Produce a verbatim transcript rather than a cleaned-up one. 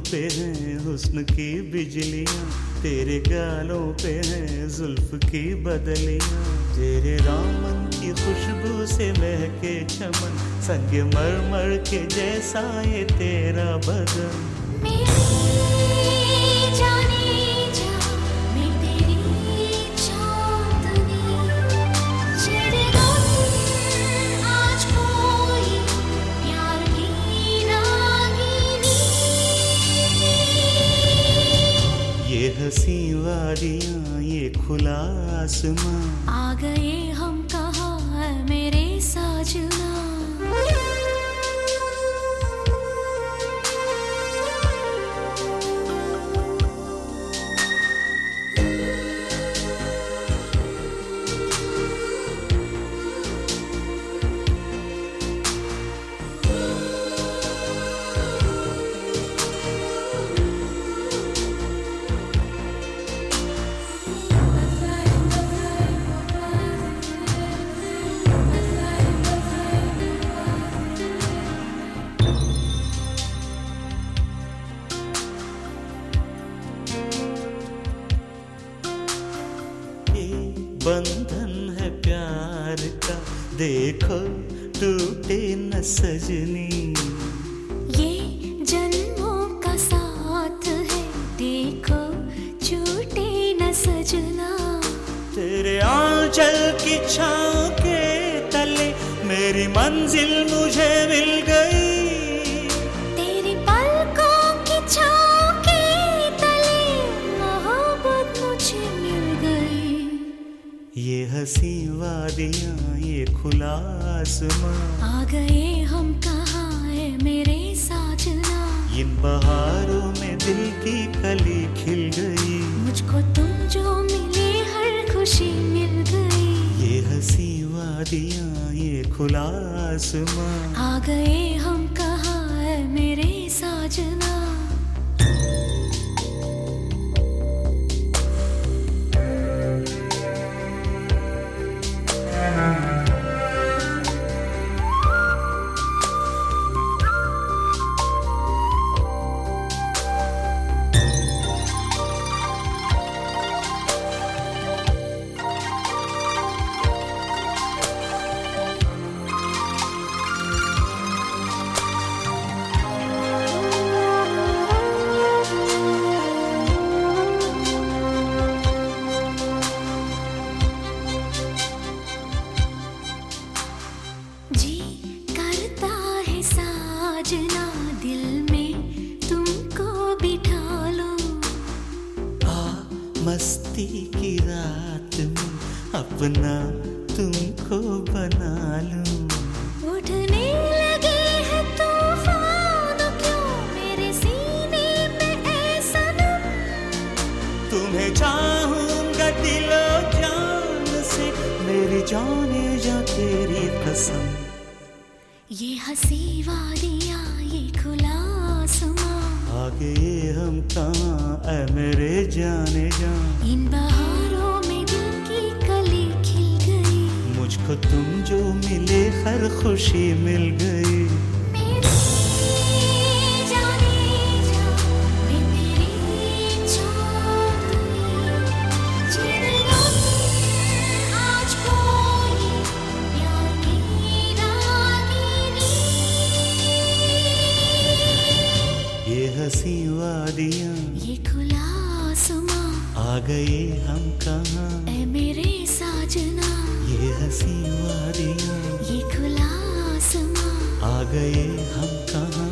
पे हैं हुस्न की बिजलियाँ, तेरे गालों पे हैं जुल्फ की बदलियाँ। तेरे दामन की खुशबू से महके चमन, संग मरमर के जैसा ये तेरा बदन। ये हंसी वादियाँ ये खुला आसमां, आ गए हम कहाँ है मेरे साजना। बंधन है प्यार का, देखो टूटे न सजनी। ये जन्मों का साथ है, देखो छूटे न सजना। तेरे आंचल की छाँव के तले मेरी मंजिल मुझे मिल गई। तेरी पलकों की छाँव के तले मोहब्बत मुझे मिल गई। ये हंसी वादियाँ ये खुला आसमां, आ गए हम कहाँ है मेरे साजना। इन बहारों में दिल की कली खिल गई, मुझको तुम जो मिले हर खुशी मिल गई। ये हंसी वादियाँ ये खुला आसमां, आ गए हम कहाँ है मेरे साजना। जी करता है साजना दिल में तुमको बिठा लो। आ मस्ती की रात में अपना तुमको बना लूं। उठने लगे हैं तूफान क्यों मेरे सीने पे ऐ सनम। तुम्हें चाहूंगा दिलो जान से, मेरी जाने जा तेरी कसम। ये हंसी वादियाँ ये खुला आसमां, आ गए हम कहाँ ऐ मेरे जाने जा। इन बहारों में दिल की कली खिल गई, मुझको तुम जो मिले हर खुशी मिल गई। ये हंसी वादियाँ ये खुला आसमां, आ गए हम कहाँ ऐ मेरे साजना। ये हंसी वादियाँ ये खुला आसमां, आ गए हम कहाँ।